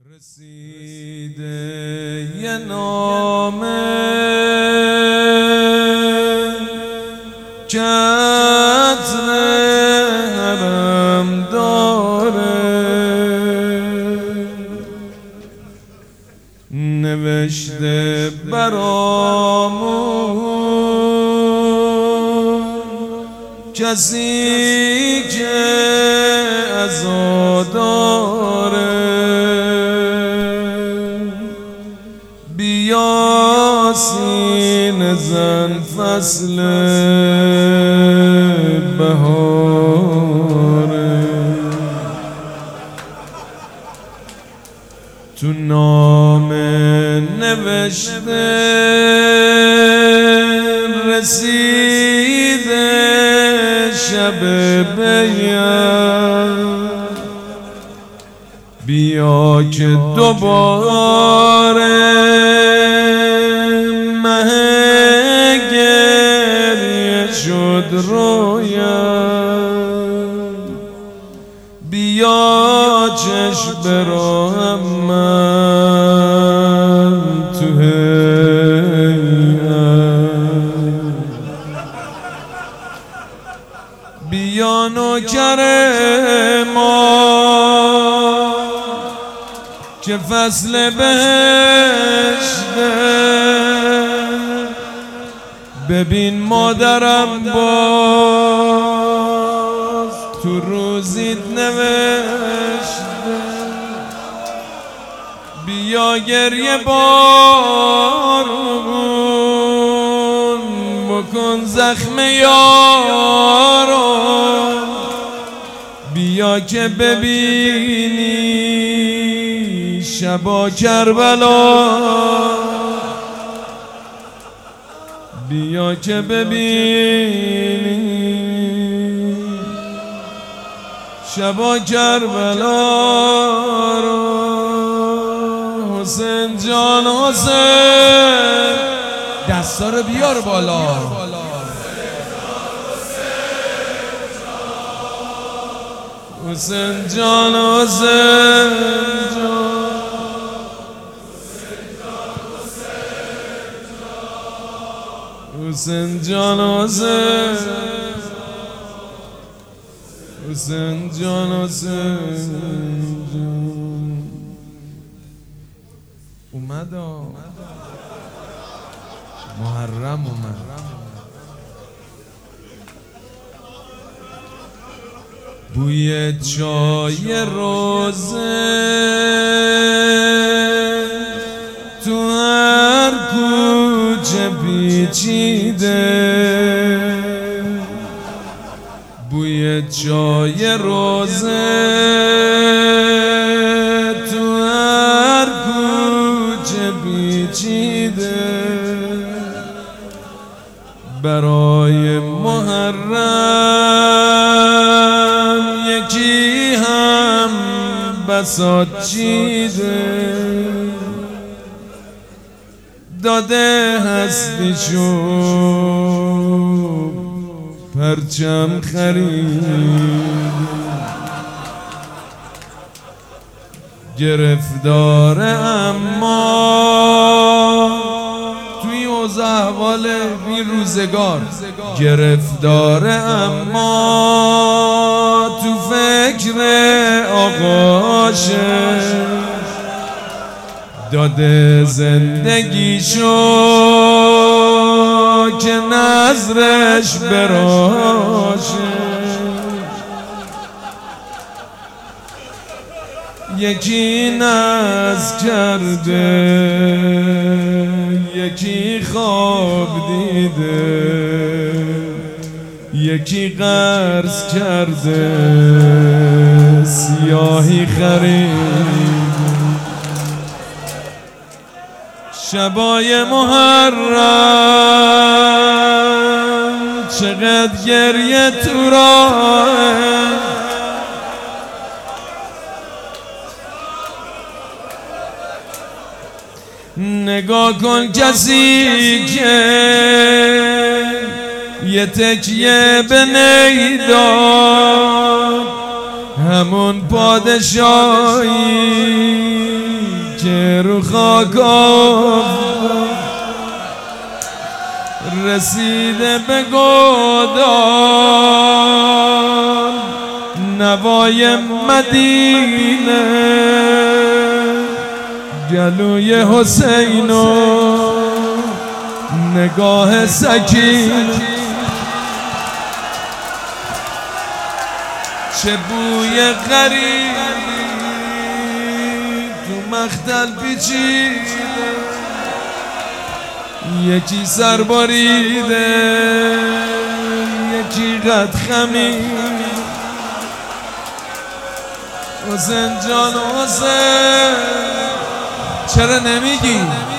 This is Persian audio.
رسیده یه نامه چتر حرم داره، نوشته برامون کسی که عزاداره، بیا سینه زن فصل بهاره. تو نامه نوشته رسیده شب بیان، بیا که دوباره مه گریه شد رویان، بیا چشم برام من تو هیئت، بیا نوکر ما که فصل بهشته، ببین مادرم باز تو روزیت نوشته، بیا گریه بارون بکن زخم یارو، بیا که ببینی شبا کربلا، بیا که ببینی شبا کربلا رو. حسین جان حسین، دستا رو بیار بالا. حسین جان حسین جان، حسین جان حسین، حسین جان حسین جان. اومد محرم اومد، بوی چای روزه تو هر کوچه پیچیده، بوی چای روزه تو هر کوچه پیچیده، برای محرم یکی هم بساط چیده، داده هستیشو پرچم خرید، گرفتاره اما توی اوضاع احوال این روزگار، گرفتاره اما تو فکر آقاشه، داده زندگیشو که نظرش براشه، یکی ناز کرده یکی خواب دیده، یکی قرض کرده سیاهی خرید، شبای محرم چقدر گریه تو راهه، نگاه کن کسی که یه تکیه به نیداد، همون پادشاهی رو خاکم رسیده به گودال نوای مدینه گلوی حسین و نگاه سکین چه بوی غریب تو مختل پیچیده یکی سر باریده یکی قد خمید حسین جان حسین چرا نمیگی؟